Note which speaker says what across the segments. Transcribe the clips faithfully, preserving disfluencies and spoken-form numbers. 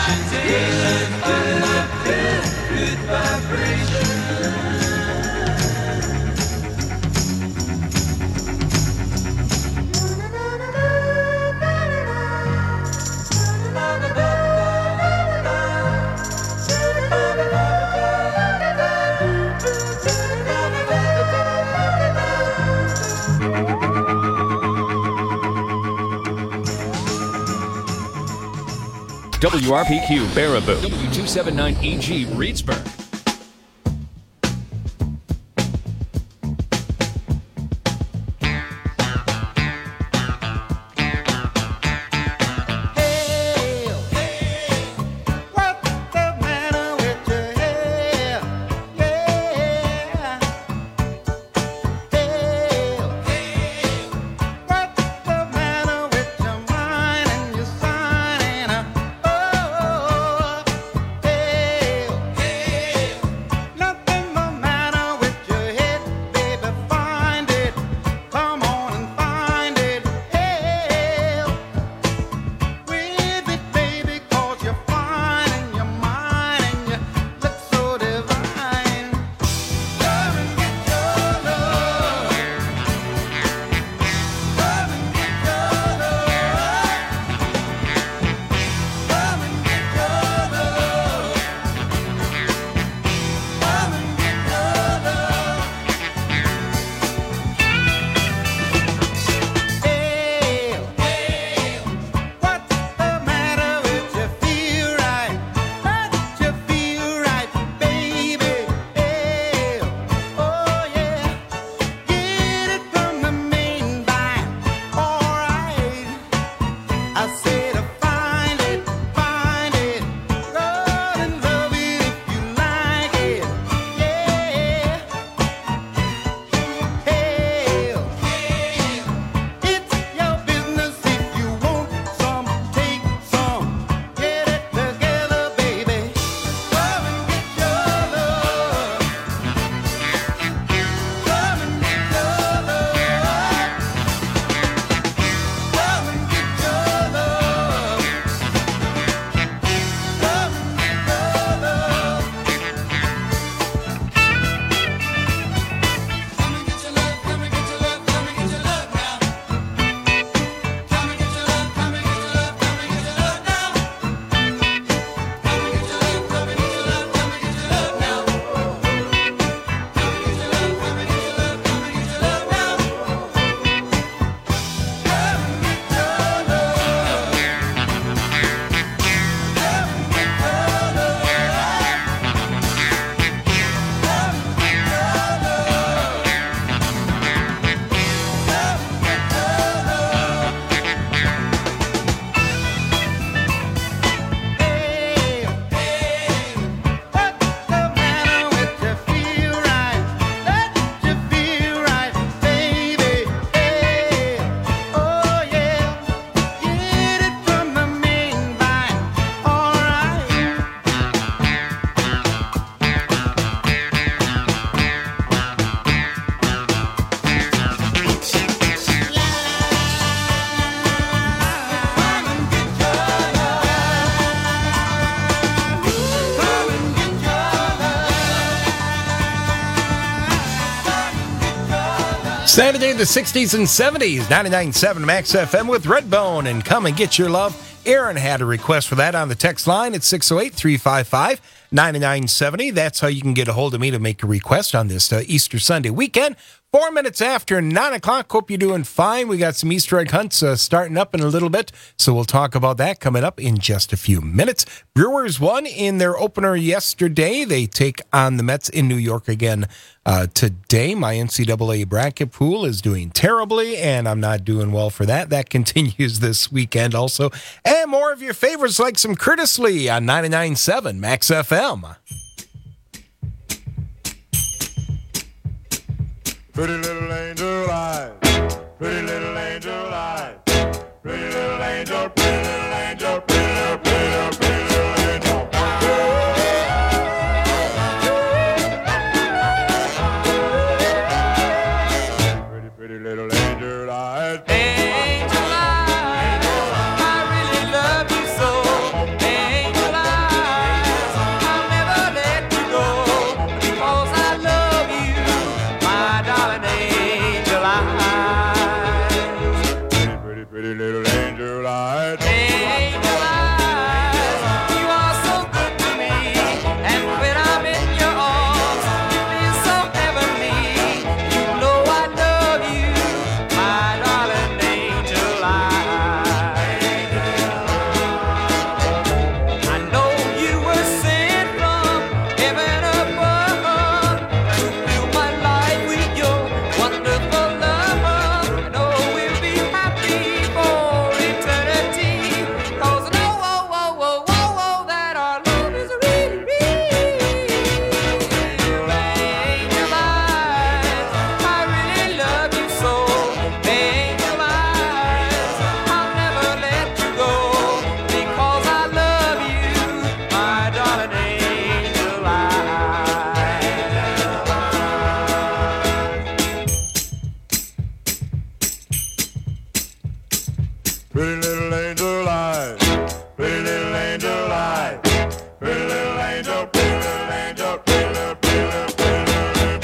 Speaker 1: W R P Q Baraboo, W two seventy-nine E G Reedsburg.
Speaker 2: Saturday, the sixties and seventies, ninety-nine point seven Max F M with Redbone and Come and Get Your Love. Aaron had a request for that on the text line at six oh eight, three five five, nine nine seven oh. That's how you can get a hold of me to make a request on this uh, Easter Sunday weekend. Four minutes after nine o'clock. Hope you're doing fine. We got some Easter egg hunts uh, starting up in a little bit, so we'll talk about that coming up in just a few minutes. Brewers won in their opener yesterday. They take on the Mets in New York again uh, today. My N C double A bracket pool is doing terribly, and I'm not doing well for that. That continues this weekend also. And more of your favorites like some Curtis Lee on ninety-nine point seven Max F M.
Speaker 3: Pretty little angel eyes, pretty little angel eyes, pretty little angel, pretty little angel, pretty little, pretty little, pretty little angel. Pretty, pretty little angel eyes.
Speaker 4: Angel eyes, I really love you so. Angel
Speaker 3: angel, pretty little angel, pretty little, pretty little, pretty little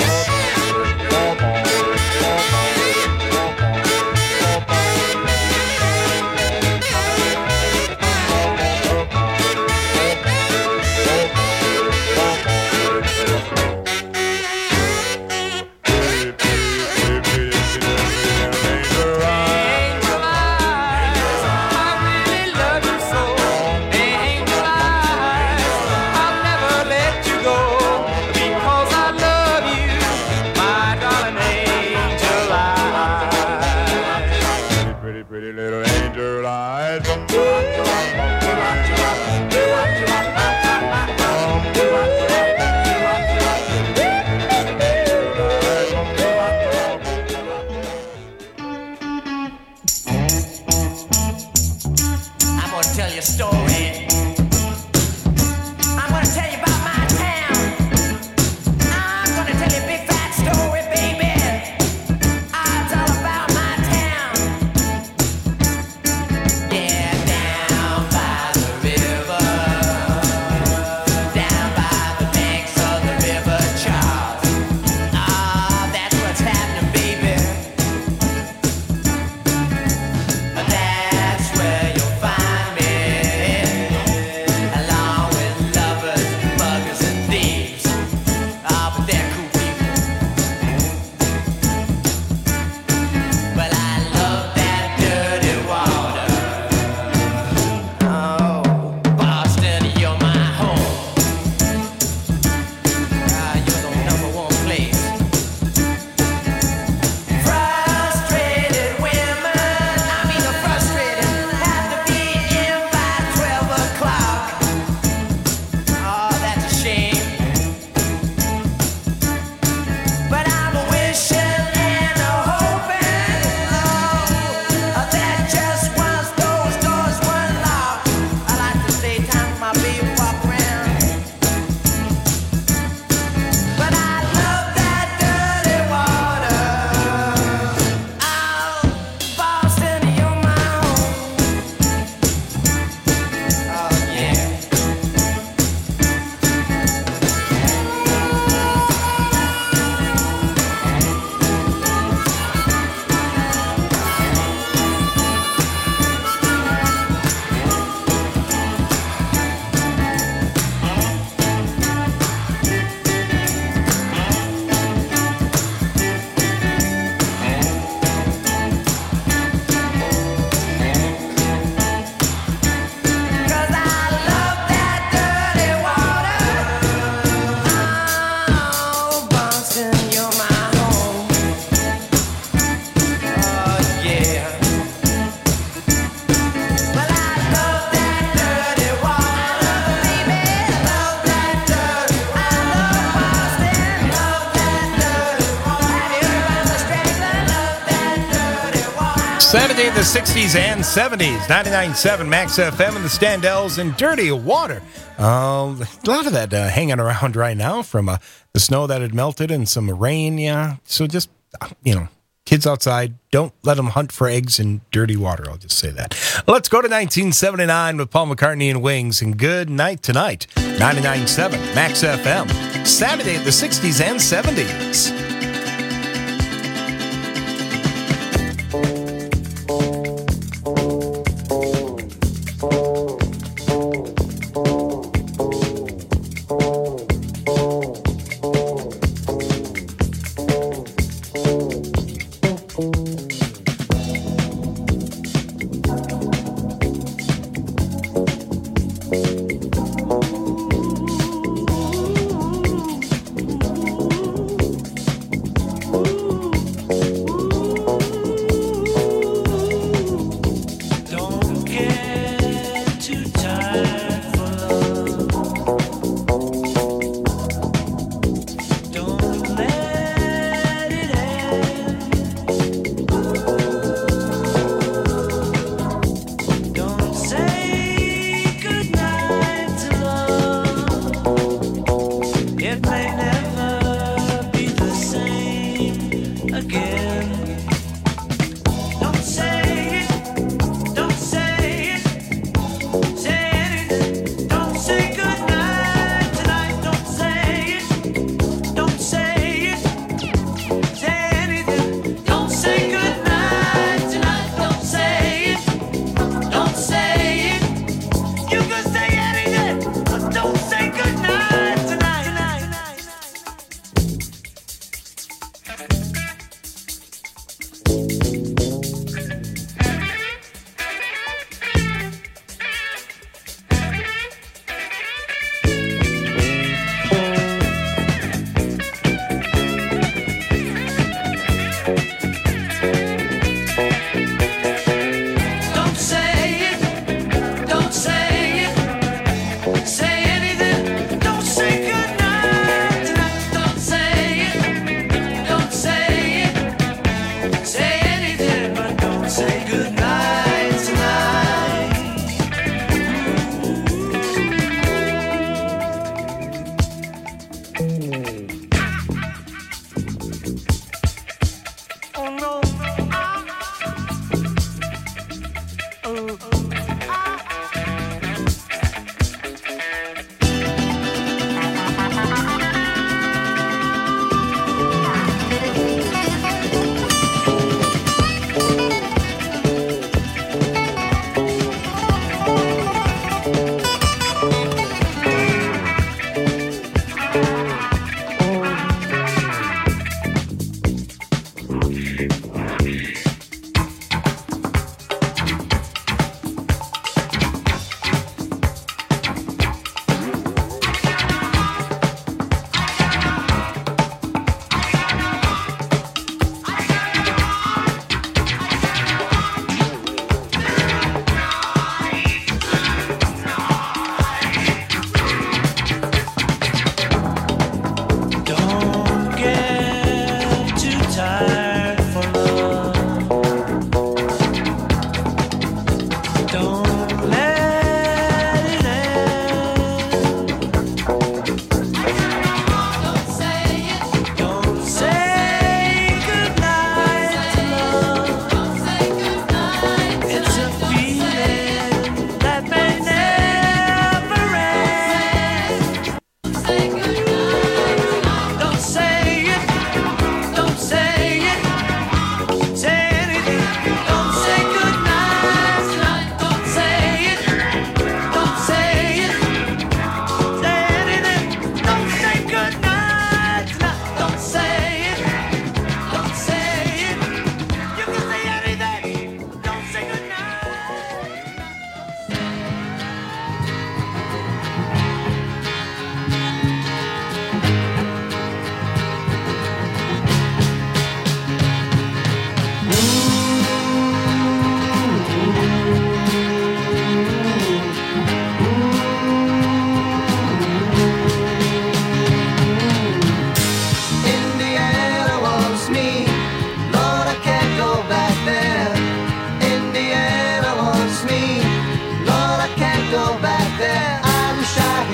Speaker 2: Saturday in the sixties and seventies, ninety-nine point seven Max F M and the Standells and Dirty Water. Uh, a lot of that uh, hanging around right now from uh, the snow that had melted and some rain, yeah. So just, you know, kids outside, don't let them hunt for eggs in dirty water. I'll just say that. Let's go to nineteen seventy-nine with Paul McCartney and Wings, and Good Night Tonight, ninety-nine point seven Max F M. Saturday in the sixties and seventies.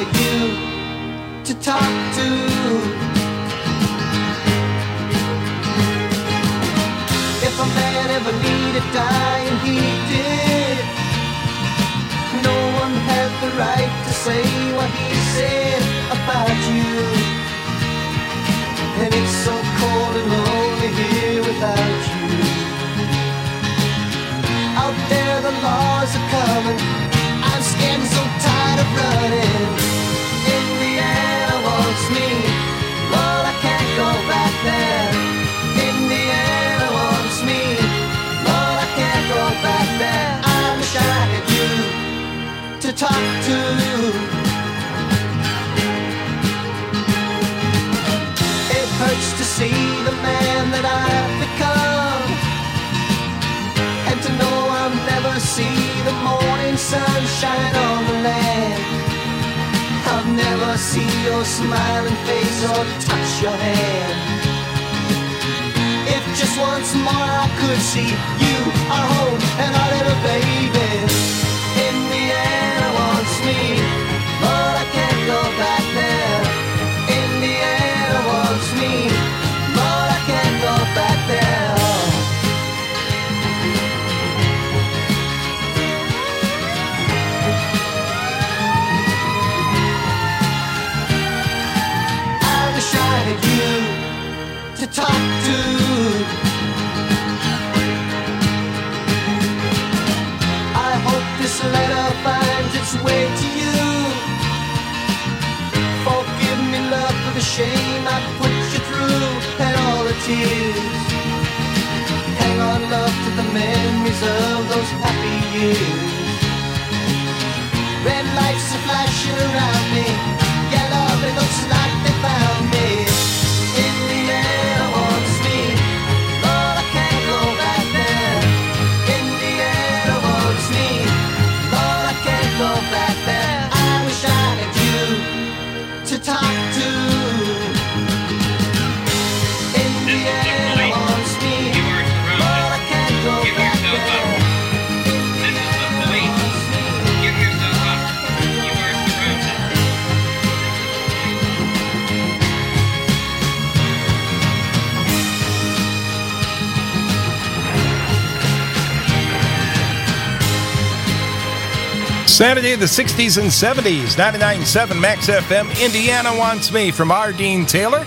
Speaker 4: at you to talk to. If a man ever needed dying, he did. No one had the right to say what he said about you. And it's so cold and lonely here without you. Out there the laws are coming, I'm scared and so tired of running. Indiana wants me, Lord, I can't go back there. Indiana wants me, Lord, I can't go back there. I wish I had you to talk to. It hurts to see the man that I've become, and to know I'll never see the morning sunshine on the land. I'll never see your smiling face or touch your hand. If just once more I could see you, our home, and our little baby. Indiana wants me, but I can't go back there. Indiana wants me, but I can't go back there. I wish I had you to talk to. I hope this letter finds its way to you. Forgive me, love, for the shame I put you through and all the tears. Hang on, love, to the memories of those happy years. Red lights are flashing around me. Yeah, love, it looks like they found me. Indiana wants me, Lord, I can't go back there. Indiana wants me, Lord, I can't go back there. I wish I had you to talk to. Indiana wants me, Lord, I can't go back there. Indiana wants me.
Speaker 5: Give yourself up. You are surrounded.
Speaker 2: Saturday, the sixties and seventies, ninety-nine point seven Max F M. Indiana Wants Me from R. Dean Taylor.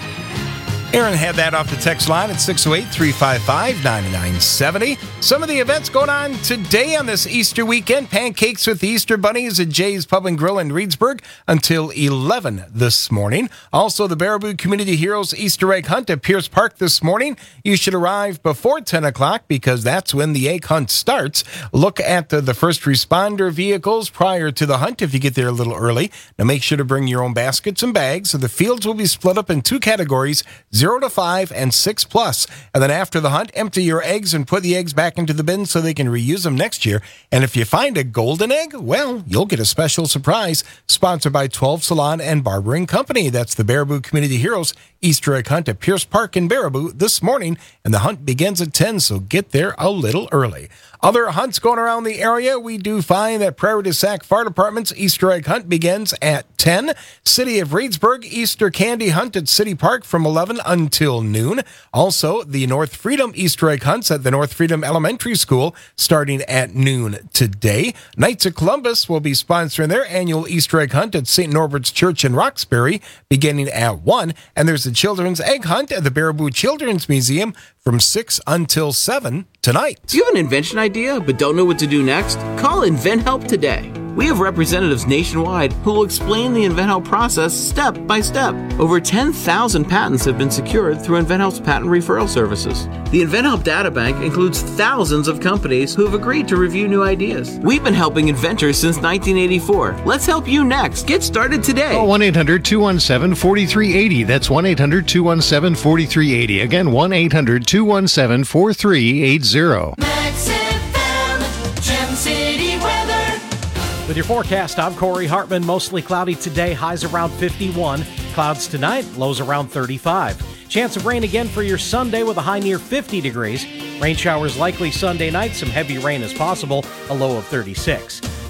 Speaker 2: Aaron had that off the text line at six oh eight, three five five, nine nine seven oh. Some of the events going on today on this Easter weekend. Pancakes with the Easter Bunnies at Jay's Pub and Grill in Reedsburg until eleven this morning. Also, the Baraboo Community Heroes Easter Egg Hunt at Pierce Park this morning. You should arrive before ten o'clock because that's when the egg hunt starts. Look at the, the first responder vehicles prior to the hunt if you get there a little early. Now, make sure to bring your own baskets and bags. So the fields will be split up in two categories, zero to five and six plus. And then after the hunt, empty your eggs and put the eggs back into the bin so they can reuse them next year. And if you find a golden egg, well, you'll get a special surprise. Sponsored by twelve Salon and Barber and Company. That's the Baraboo Community Heroes Easter Egg Hunt at Pierce Park in Baraboo this morning. And the hunt begins at ten, so get there a little early. Other hunts going around the area, we do find that Prairie du Sac Fire Department's Easter Egg Hunt begins at ten. City of Reedsburg Easter Candy Hunt at City Park from eleven until noon. Also, the North Freedom Easter Egg Hunts at the North Freedom Elementary School starting at noon today. Knights of Columbus will be sponsoring their annual Easter Egg Hunt at Saint Norbert's Church in Roxbury beginning at one. And there's a Children's Egg Hunt at the Baraboo Children's Museum from six until seven tonight.
Speaker 6: Do you have an invention idea but don't know what to do next? Call InventHelp today. We have representatives nationwide who will explain the InventHelp process step by step. Over ten thousand patents have been secured through InventHelp's patent referral services. The InventHelp Databank includes thousands of companies who have agreed to review new ideas. We've been helping inventors since nineteen eighty-four. Let's help you next. Get started today.
Speaker 7: Call one eight hundred, two one seven, four three eight zero. That's one eight hundred, two one seven, four three eight zero. Again, one eight hundred, two one seven, four three eight zero.
Speaker 4: Max F M, Gem City weather.
Speaker 8: With your forecast, I'm Corey Hartman. Mostly cloudy today, highs around fifty-one. Clouds tonight, lows around thirty-five. Chance of rain again for your Sunday with a high near fifty degrees. Rain showers likely Sunday night. Some heavy rain is possible, a low of thirty-six.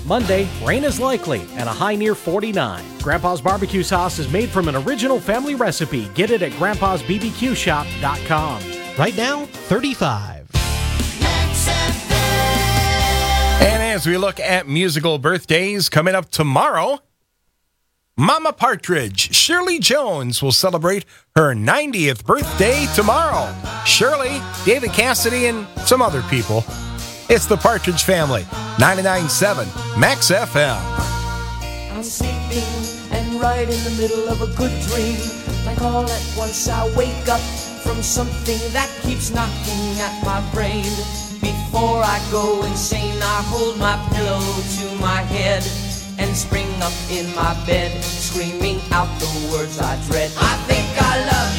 Speaker 8: Monday, rain is likely and a high near forty-nine. Grandpa's Barbecue Sauce is made from an original family recipe. Get it at grandpas b b q shop dot com.
Speaker 9: Right now, thirty-five.
Speaker 2: And as we look at musical birthdays coming up tomorrow, Mama Partridge, Shirley Jones, will celebrate her ninetieth birthday tomorrow. Shirley, David Cassidy, and some other people. It's the Partridge Family, ninety-nine point seven Max F M.
Speaker 4: I'm sleeping and right in the middle of a good dream. Like all at once I wake up from something that keeps knocking at my brain. Before I go insane, I hold my pillow to my head and spring up in my bed, screaming out the words I dread. I think I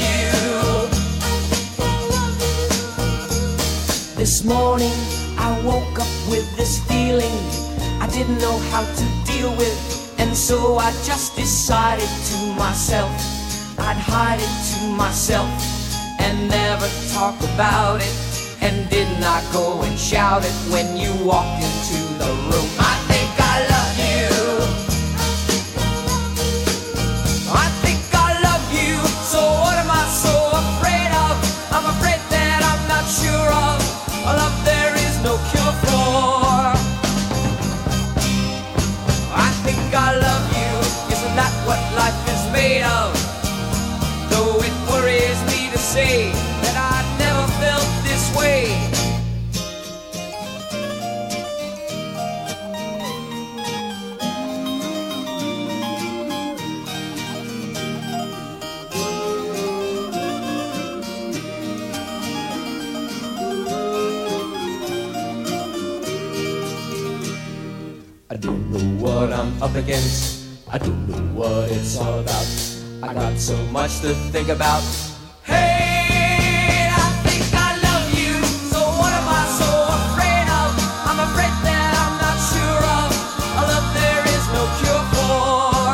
Speaker 4: love you. This morning I woke up with this feeling I didn't know how to deal with, and so I just decided to myself I'd hide it to myself and never talk about it, and did not go and shout it when you walked into the room. I think I love you. I think I love you. So what am I so afraid of? I'm afraid that I'm not sure of a love there is no cure for. I think I love you. Isn't that what life is made of? Though it worries me to say that I never felt this way. I don't know what I'm up against. I don't know what it's all about. I got so much to think about. Hey, I think I love you. So what am I so afraid of? I'm afraid that I'm not sure of a love there is no cure for.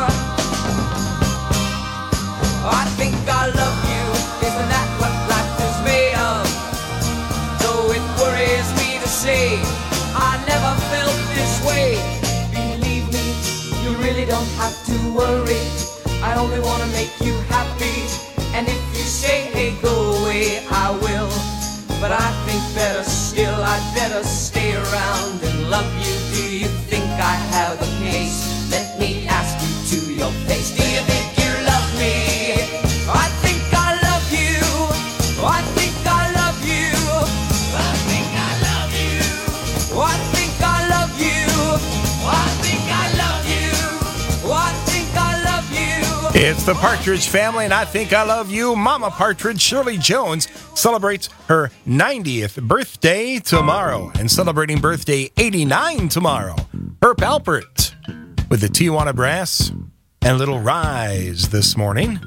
Speaker 4: I think I love you. Isn't that what life is made of? Though it worries me to say I never felt this way. Believe me, you really don't have to worry. I only want to make you happy. And if you say, hey, go away, I will. But I think better still, I'd better stay around and love you. Do you think I have a case? Let me ask you to your face. Do you think you love me? I think I love you. I think I love you. I think I love you. I think I love you. I think I love you. I think I love you.
Speaker 2: It's the Partridge Family, and I think I love you. Mama Partridge, Shirley Jones, celebrates her ninetieth birthday tomorrow. And celebrating birthday eighty-nine tomorrow, Herb Alpert with the Tijuana Brass and Little Rise this morning.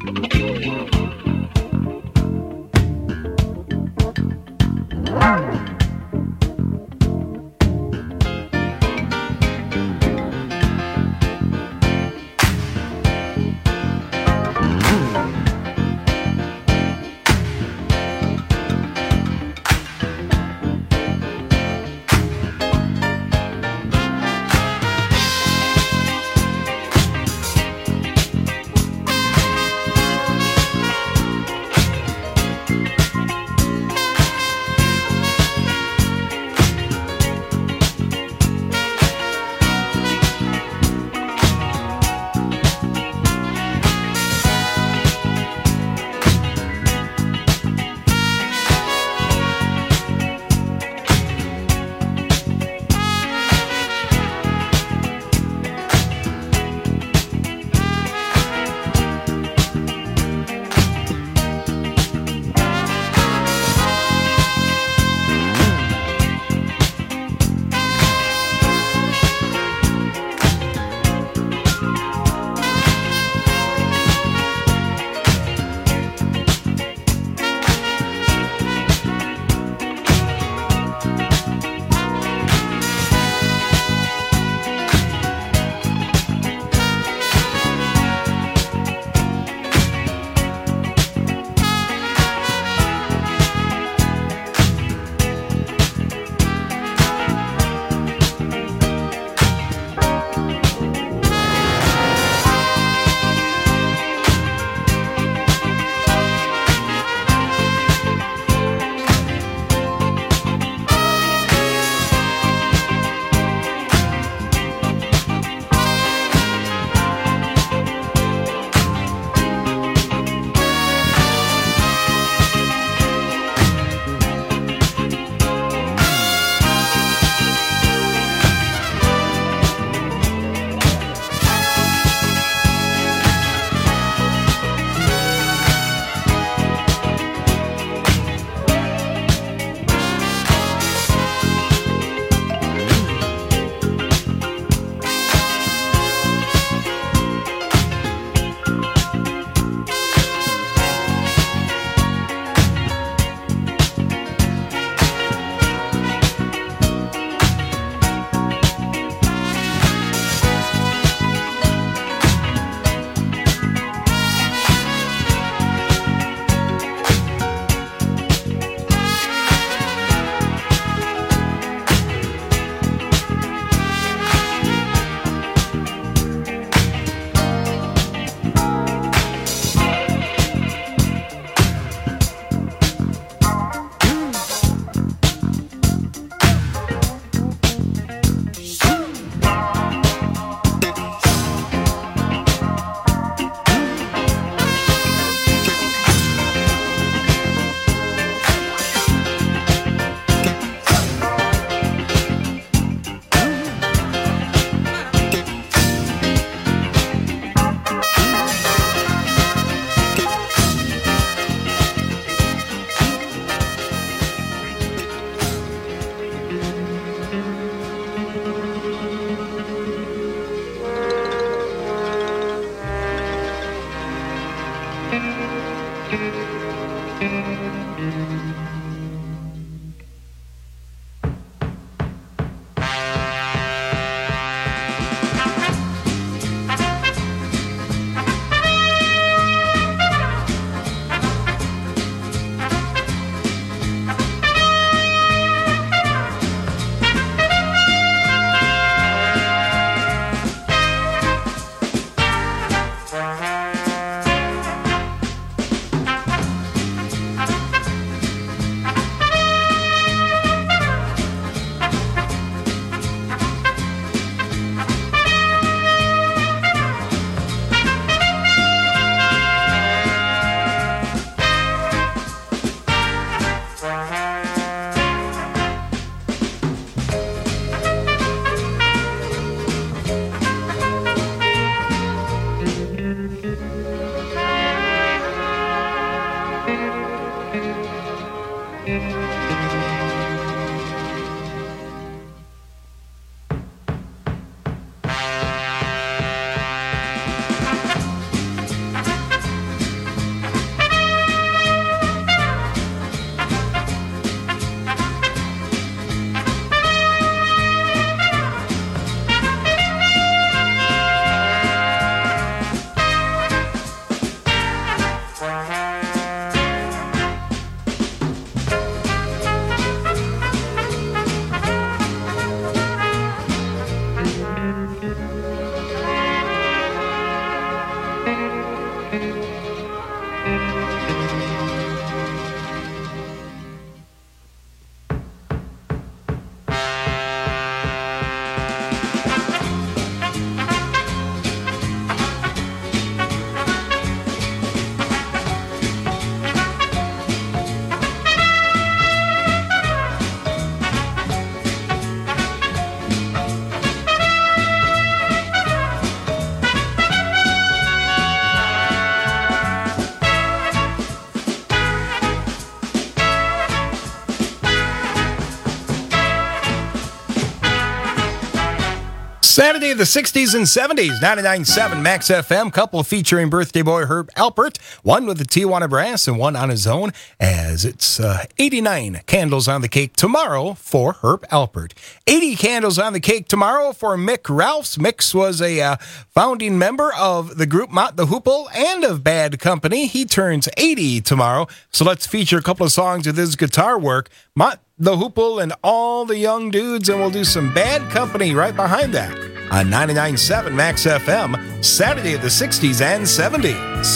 Speaker 2: Saturday of the sixties and seventies, ninety-nine point seven Max F M, couple featuring birthday boy Herb Alpert, one with the Tijuana Brass and one on his own, as it's uh, eighty-nine candles on the cake tomorrow for Herb Alpert. eighty candles on the cake tomorrow for Mick Ralphs. Mick was a uh, founding member of the group Mott the Hoople and of Bad Company. He turns eighty tomorrow, so let's feature a couple of songs of his guitar work. Mott the Hoople and all the young dudes, and we'll do some Bad Company right behind that on ninety-nine point seven Max F M, Saturday of the sixties and seventies.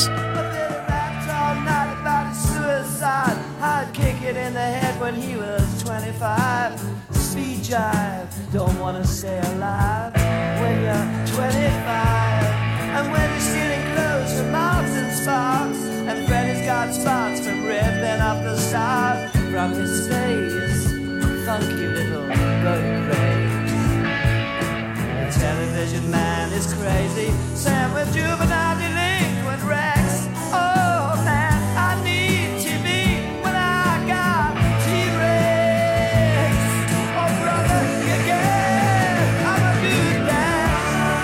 Speaker 4: I'd kick it in the head when he was twenty-five. Speed jive, don't wanna stay alive when you're twenty-five. And when you're stealing clothes from Marks and Sparks, and Freddy's got spots from ripping off the stars from his face, funky little road race. The television man is crazy, Sam with juvenile delinquent Rex. Oh man, I need T V when I got T-Rex. Oh brother, you get, I'm a dude now.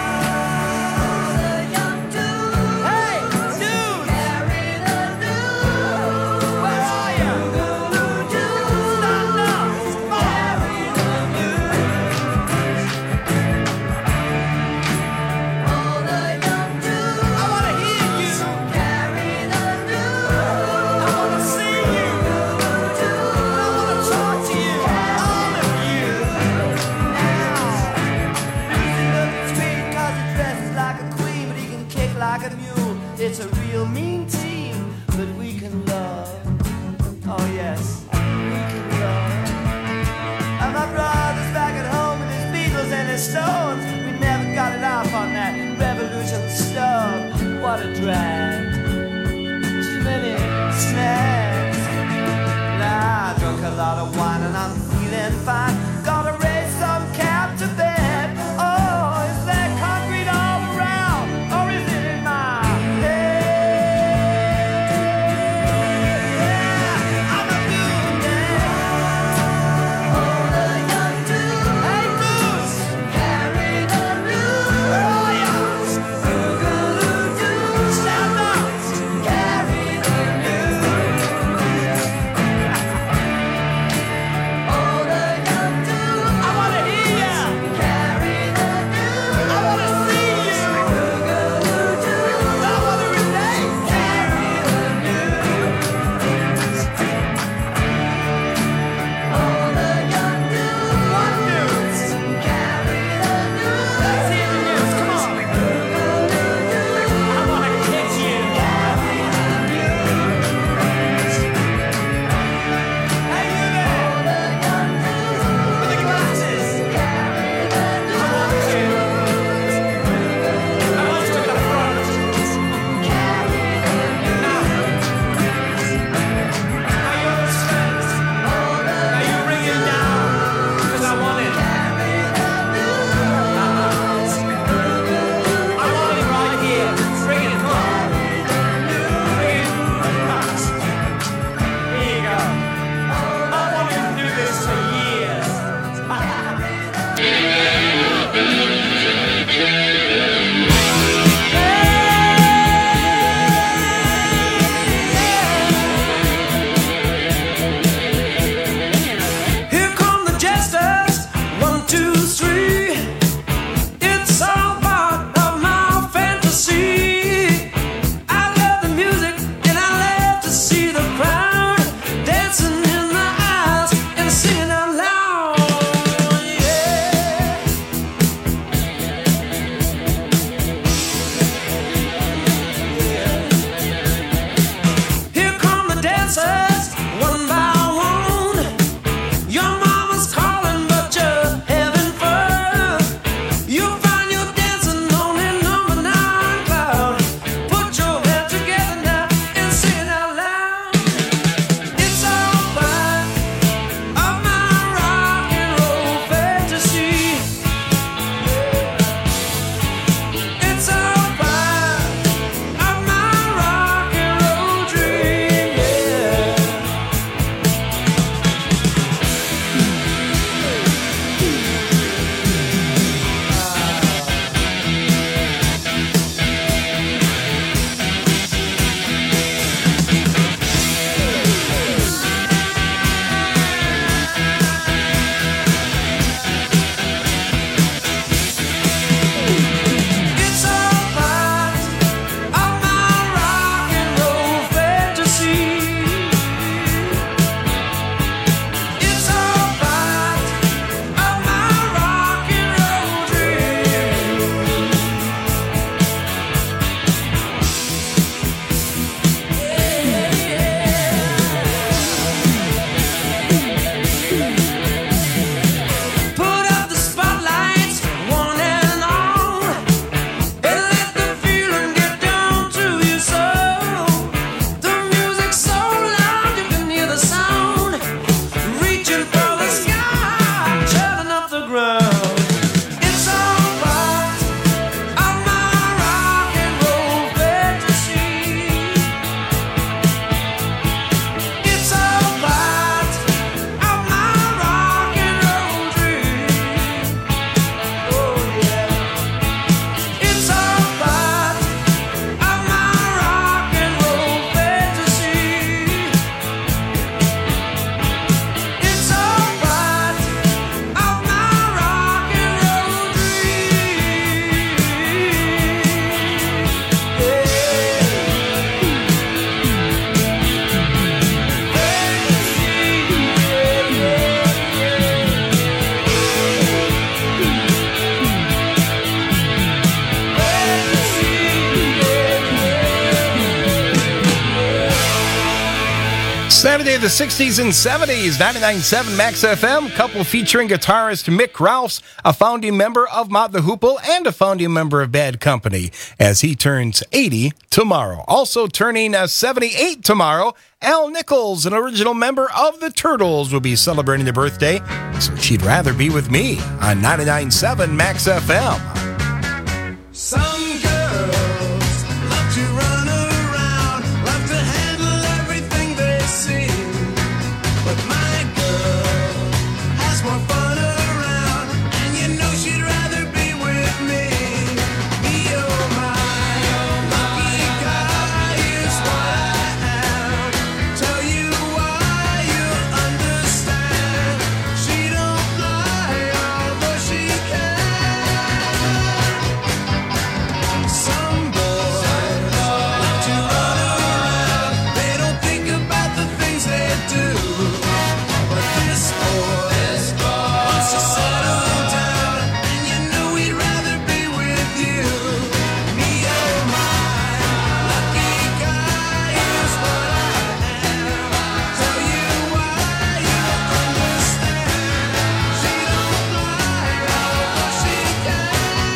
Speaker 4: The young dude, hey dude, carry the dude. Where are you? Stand up, carry the dude. Oh the young dude, I wanna hear you. Carry the dude. I wanna see you. I wanna talk to you. All of you. Now, losing looking sweet 'cause he dresses like a queen, but he can kick like a mule. It's a real mean team, but we can love. Oh yes, we can love. And my brother's back at home with his Beatles and his Stones. We never got it off on that revolution stuff. What a drag. Too many snacks. Nah, I drunk a lot of wine and I'm feeling fine. Gotta raise some cab to bed. Oh, is there concrete all around? Or is it in my head? Yeah, I'm a dude now. Oh, the young dude. Hey, dudes. Carry the dude. Where are ya? Boogaloo-doo. Stand
Speaker 2: Saturday, the sixties and seventies, ninety-nine point seven Max F M, couple featuring guitarist Mick Ralphs, a founding member of Mott the Hoople and a founding member of Bad Company, as he turns eighty tomorrow. Also turning uh, seventy-eight tomorrow, Al Nichols, an original member of the Turtles, will be celebrating their birthday, so she'd rather be with me on ninety-nine point seven Max F M.
Speaker 4: Some girls love to run around, love to handle everything they see. But my girl has more fun around, and you know she'd rather be with me. Me, oh my, lucky guy is what I am. Tell you why, you'll understand. She don't lie, although she can. Some boys love to run around. They don't think about the things they do. But this boy wants to settle down, and you know he'd rather be with you. Me, oh my, lucky guy is what I am. Tell you why, you'll understand. She don't lie, although she can.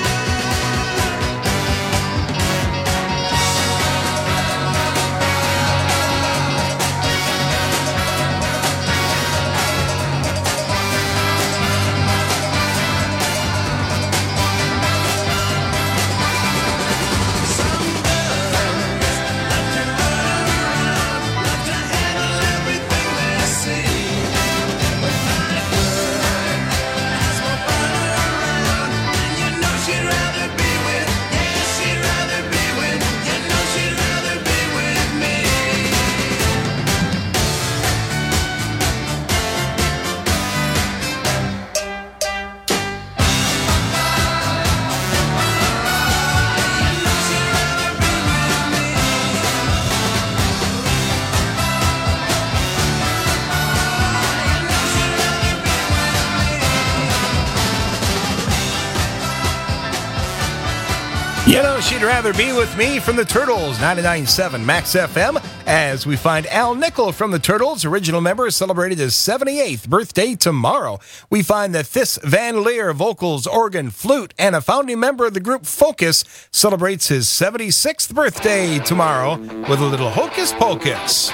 Speaker 2: You know, she'd rather be with me from the Turtles, ninety-nine point seven Max F M, as we find Al Nichols from the Turtles, original member, celebrated his seventy-eighth birthday tomorrow. We find that This Van Leer, vocals, organ, flute, and a founding member of the group Focus, celebrates his seventy-sixth birthday tomorrow with a little Hocus Pocus.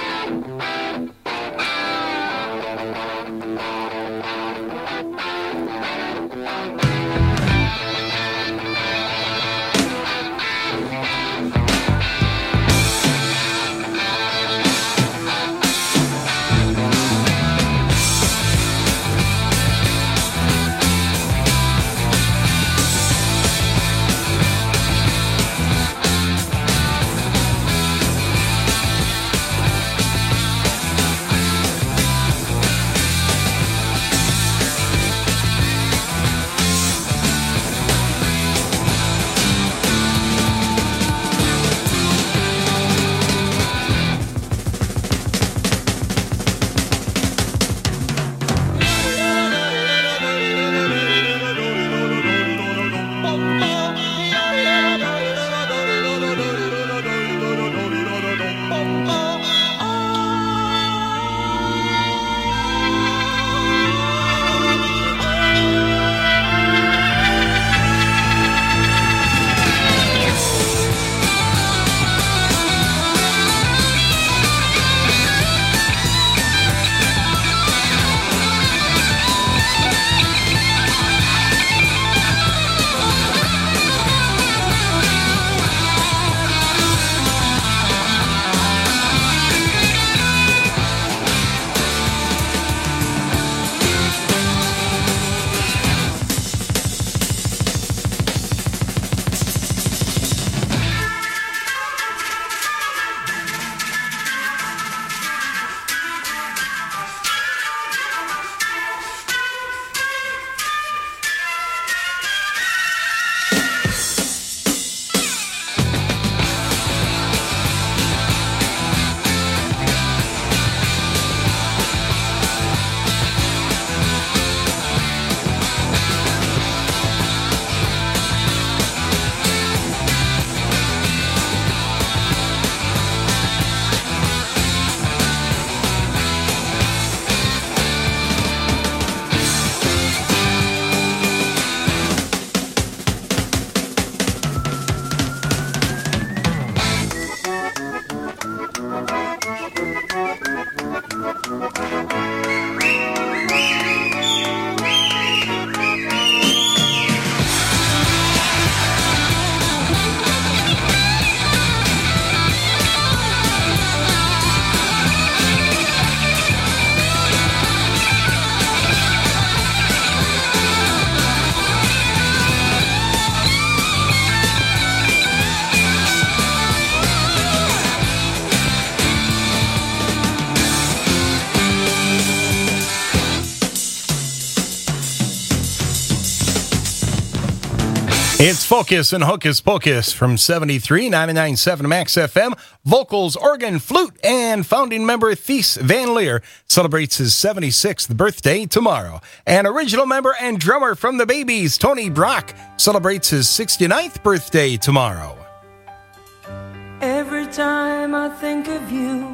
Speaker 2: It's Focus and Hocus Pocus from seventy-three, ninety-nine point seven Max F M. Vocals, organ, flute, and founding member Thies Van Leer celebrates his seventy-sixth birthday tomorrow. And original member and drummer from the Babies, Tony Brock, celebrates his sixty-ninth birthday tomorrow.
Speaker 10: Every time I think of you,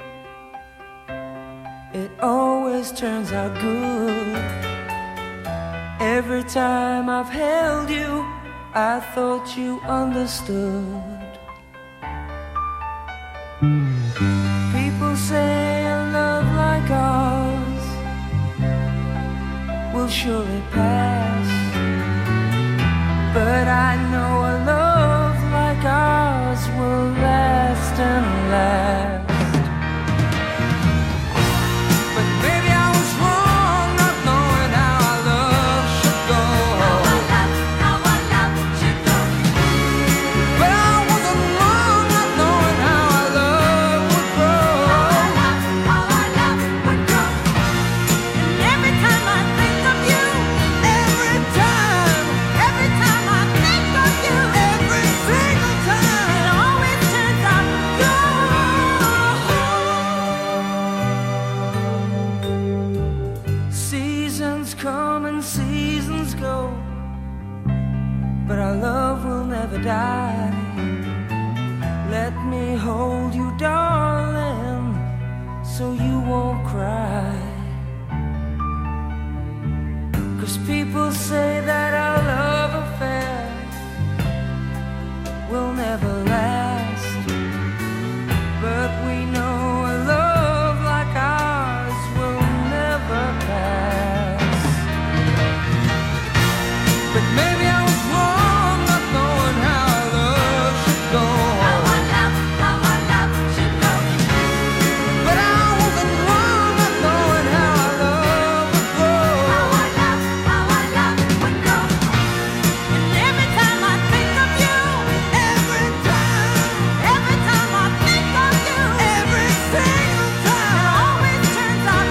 Speaker 10: it always turns out good. Every time I've held you, I thought you understood. People say a love like ours will surely pass, but I know a love like ours will last and last. But maybe I was wrong not knowing how our love should go. How our love, how our love should go. But I wasn't wrong not knowing how our love would grow. How our love, how our love would grow. And every time I think of you, every time, every time I think of you, every single time, it always turns out good. Seasons come and seasons go, but our love will never die. Let me hold you, darling, so you won't cry. 'Cause people say that our love affair will never last, but we know a love like ours will never pass. But maybe I was wrong not knowing how our love should go. How our love, how our love should go. But I wasn't wrong not knowing how our love would grow. How our love, how our love would grow. And every time I think of you, every time, every time I think of you, every single time, it always turns out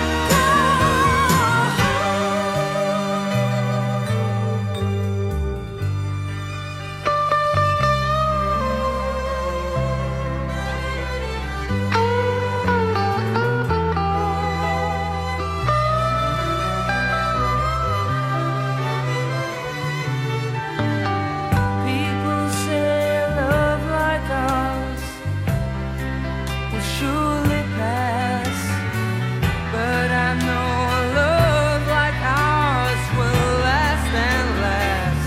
Speaker 10: people say a love like ours will surely pass, but I know a love like ours will last and last.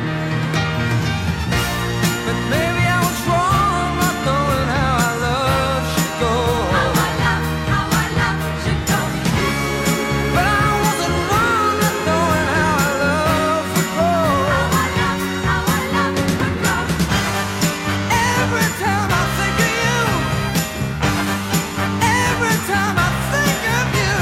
Speaker 10: But maybe I was wrong not knowing how our love should go. How our love, how our love should go. But I wasn't wrong not knowing how our love would grow. How our love, how our love would grow. Every time I think of you, every time I think of you,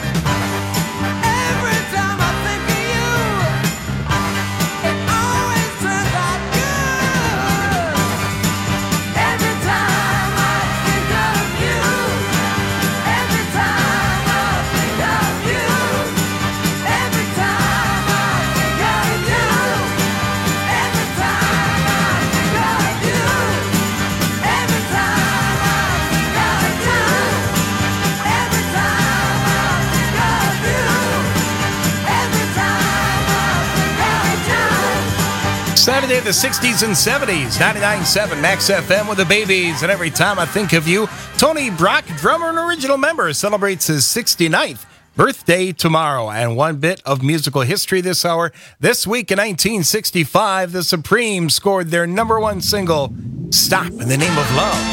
Speaker 10: every time I think of you, it always turns out good. Every time I think of you, every time I think of you, every time I think of you, every time I think of you, every time I think of you, every time I think of you, every time I think of you.
Speaker 2: Saturday of the sixties and seventies, ninety-nine point seven Max F M with the Babies. And every time I think of you, Tony Brock, drummer and original member, celebrates his sixty-ninth birthday tomorrow. And one bit of musical history this hour. This week in nineteen sixty-five, the Supremes scored their number one single, Stop in the Name of Love.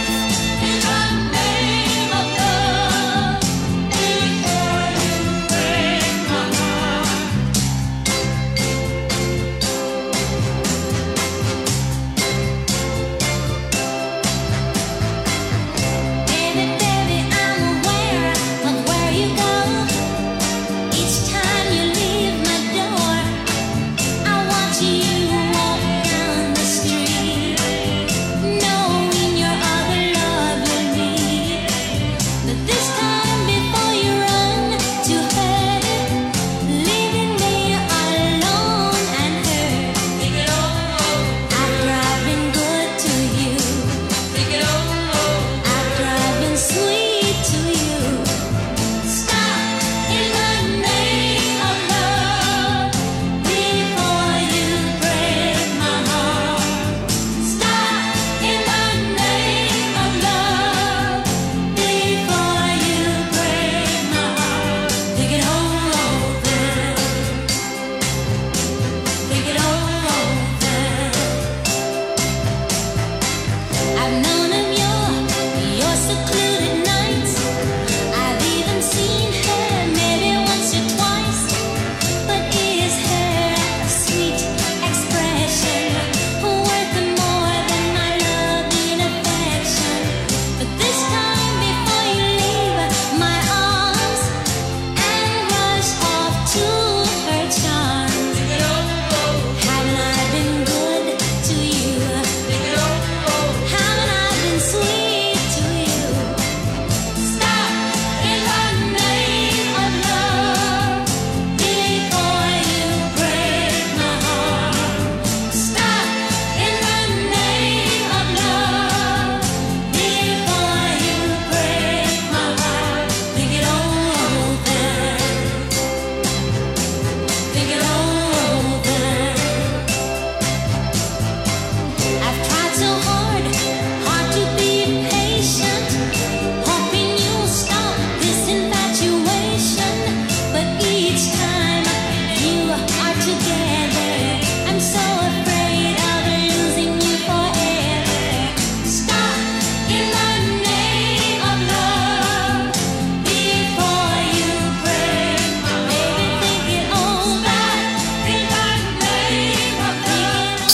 Speaker 11: Baby, baby, I'm aware of where you go. Each time you leave my door, I watch you walk down the street, knowing your other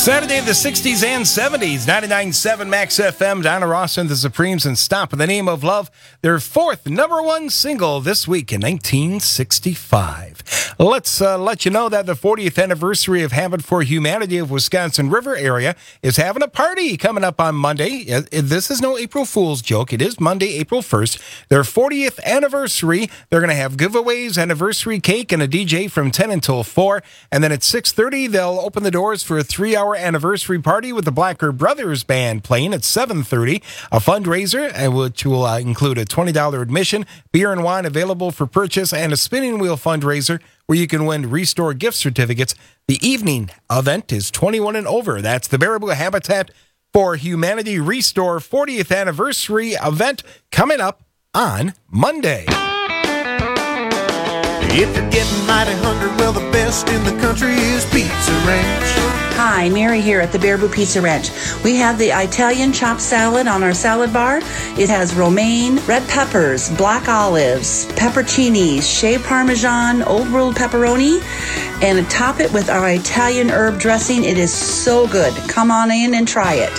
Speaker 2: Saturday of the sixties and seventies, ninety-nine point seven Max F M, Donna Ross and the Supremes and Stop in the Name of Love, their fourth number one single this week in nineteen sixty-five. Let's uh, let you know that the fortieth anniversary of Habit for Humanity of Wisconsin River area is having a party coming up on Monday. Uh, This is no April Fool's joke. It is Monday, April first. Their fortieth anniversary. They're going to have giveaways, anniversary cake, and a D J from ten until four. And then at six thirty, they'll open the doors for a three-hour anniversary party with the Blacker Brothers Band playing at seven thirty. A fundraiser, uh, which will uh, include a twenty dollars admission, beer and wine available for purchase, and a spinning wheel fundraiser where you can win Restore gift certificates. The evening event is twenty-one and over. That's the Baraboo Habitat for Humanity Restore fortieth anniversary event coming up on Monday.
Speaker 12: If you're getting mighty hungry, well, the best in the country is Pizza Ranch.
Speaker 13: Hi, Mary here at the Baraboo Pizza Ranch. We have the Italian chopped salad on our salad bar. It has romaine, red peppers, black olives, pepperoncinis, shaved parmesan, old world pepperoni, and top it with our Italian herb dressing. It is so good. Come on in and try it.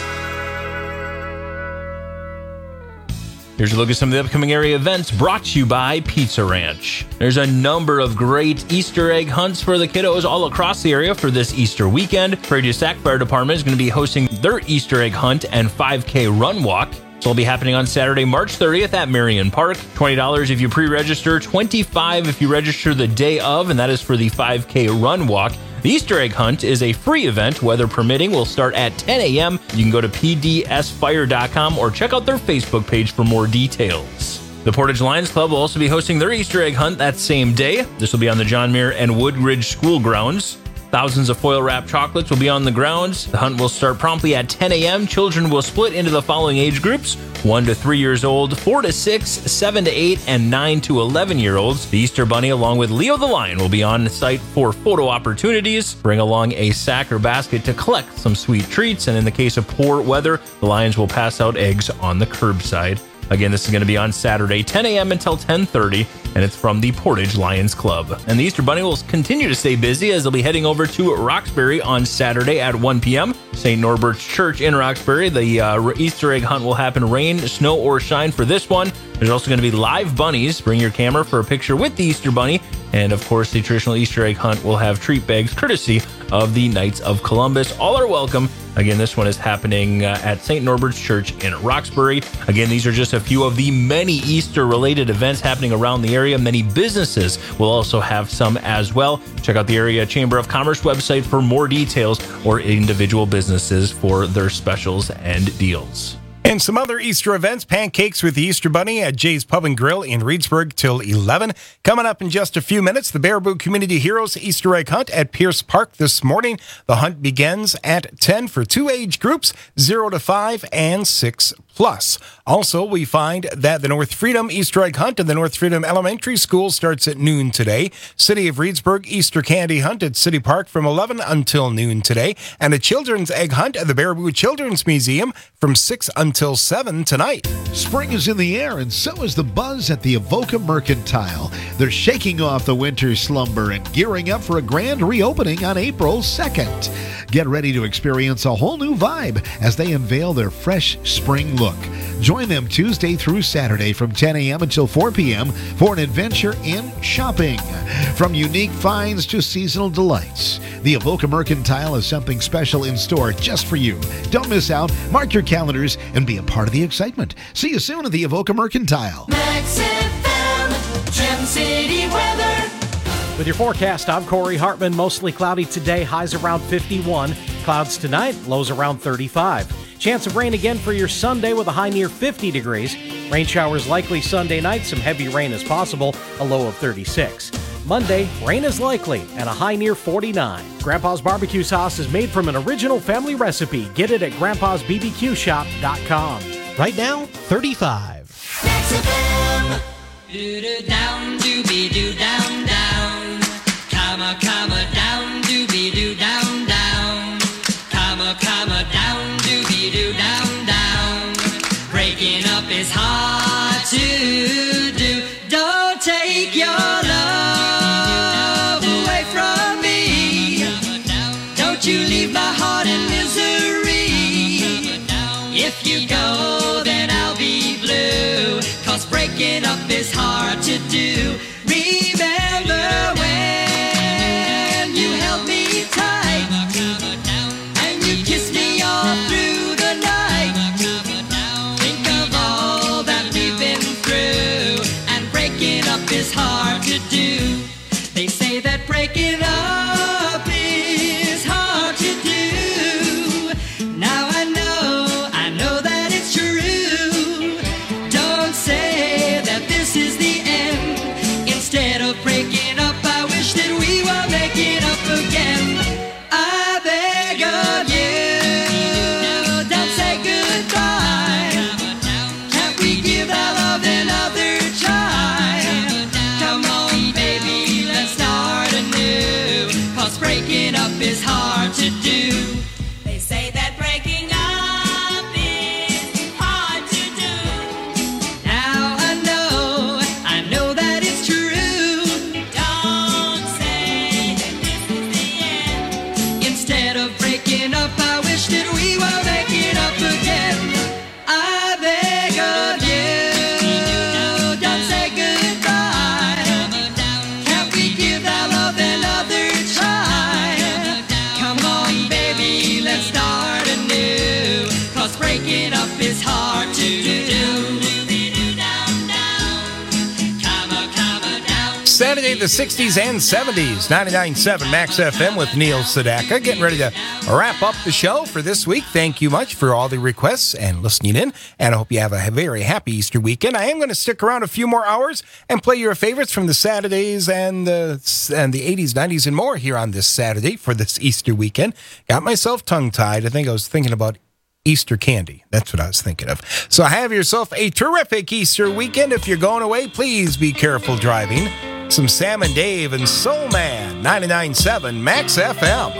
Speaker 14: Here's a look at some of the upcoming area events brought to you by Pizza Ranch. There's a number of great Easter egg hunts for the kiddos all across the area for this Easter weekend. Prairie du Sac Fire Department is going to be hosting their Easter egg hunt and five K run walk. This will be happening on Saturday, March thirtieth at Marion Park. twenty dollars if you pre-register, twenty-five dollars if you register the day of, and that is for the five K run walk. The Easter egg hunt is a free event, weather permitting. Will start at ten a.m. You can go to p d s fire dot com or check out their Facebook page for more details. The Portage Lions Club will also be hosting their Easter egg hunt that same day. This will be on the John Muir and Woodridge School grounds. Thousands of foil-wrapped chocolates will be on the grounds. The hunt will start promptly at ten a.m. Children will split into the following age groups: one to three years old, four to six, seven to eight, and nine to eleven year olds. The Easter Bunny, along with Leo the Lion, will be on site for photo opportunities. Bring along a sack or basket to collect some sweet treats, and in the case of poor weather, the Lions will pass out eggs on the curbside. Again, this is going to be on Saturday, ten a.m. until ten thirty, and it's from the Portage Lions Club. And the Easter Bunny will continue to stay busy as they'll be heading over to Roxbury on Saturday at one p.m. Saint Norbert's Church in Roxbury. The uh, Easter egg hunt will happen rain, snow, or shine for this one. There's also going to be live bunnies. Bring your camera for a picture with the Easter Bunny. And of course, the traditional Easter egg hunt will have treat bags courtesy of the Knights of Columbus. All are welcome. Again, this one is happening uh, at Saint Norbert's Church in Roxbury. Again, these are just a few of the many Easter-related events happening around the area. Many businesses will also have some as well. Check out the Area Chamber of Commerce website for more details, or individual businesses for their specials and deals.
Speaker 2: And some other Easter events: pancakes with the Easter Bunny at Jay's Pub and Grill in Reedsburg till eleven. Coming up in just a few minutes, the Baraboo Community Heroes Easter Egg Hunt at Pierce Park this morning. The hunt begins at ten for two age groups, zero to five and six plus. Also, we find that the North Freedom Easter Egg Hunt in the North Freedom Elementary School starts at noon today. City of Reedsburg Easter Candy Hunt at City Park from eleven until noon today. And a Children's Egg Hunt at the Baraboo Children's Museum from six until seven tonight.
Speaker 15: Spring is in the air, and so is the buzz at the Avoca Mercantile. They're shaking off the winter slumber and gearing up for a grand reopening on April second. Get ready to experience a whole new vibe as they unveil their fresh spring look. Join them Tuesday through Saturday from ten a.m. until four p.m. for an adventure in shopping. From unique finds to seasonal delights, the Avoca Mercantile has something special in store just for you. Don't miss out. Mark your calendars and be a part of the excitement. See you soon at the Avoca Mercantile.
Speaker 10: Max F M, Gem City weather.
Speaker 8: With your forecast, I'm Corey Hartman. Mostly cloudy today, highs around fifty-one. Clouds tonight, lows around thirty-five. Chance of rain again for your Sunday with a high near fifty degrees. Rain showers likely Sunday night. Some heavy rain is possible, a low of thirty-six. Monday, rain is likely and a high near forty-nine. Grandpa's Barbecue Sauce is made from an original family recipe. Get it at grandpas b b q shop dot com.
Speaker 9: Right now, thirty-five.
Speaker 10: Max F M. Do-do down, dooby-doo down, down. Comma, comma, down, dooby-doo down, down. Comma, comma, down, dooby-doo down, down. Breaking up is hard to do. Don't take your love away from me. Don't you leave my heart and live
Speaker 16: breaking up is hard to do. Remember when you held me tight and you kissed me all through the night. Think of all that we've been through, and breaking up is hard to do. They say that breaking up is hard to do. Now I know, I know that it's true. Don't say that this is the end. Instead of breaking up, I wish that we were making up again. I beg of you, don't say goodbye. Can't we give our love another try? Come on, baby, let's start anew. 'Cause breaking up is hard to do. They say that breaking up is hard to do. Now I know, I know that it's true. Don't say that this is the end. Instead of breaking up, I wish that we were making up again. I beg of you, don't say goodbye. Can't we give our love another try? Come on, baby, let's start anew. 'Cause breaking up is hard to do.
Speaker 2: Saturday, the sixties and seventies, ninety-nine point seven Max F M with Neil Sedaka. Getting ready to wrap up the show for this week. Thank you much for all the requests and listening in, and I hope you have a very happy Easter weekend. I am going to stick around a few more hours and play your favorites from the Saturdays and the, and the eighties, nineties, and more here on this Saturday for this Easter weekend. Got myself tongue-tied. I think I was thinking about Easter candy. That's what I was thinking of. So have yourself a terrific Easter weekend. If you're going away, please be careful driving. Some Sam and Dave and Soul Man, ninety-nine point seven Max F M.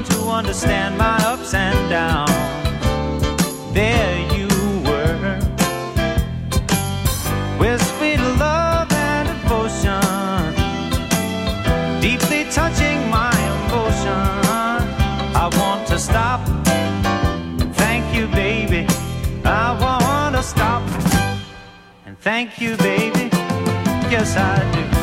Speaker 17: understand my ups and downs. There you were. I wanna stop and thank you, baby. Yes, I do.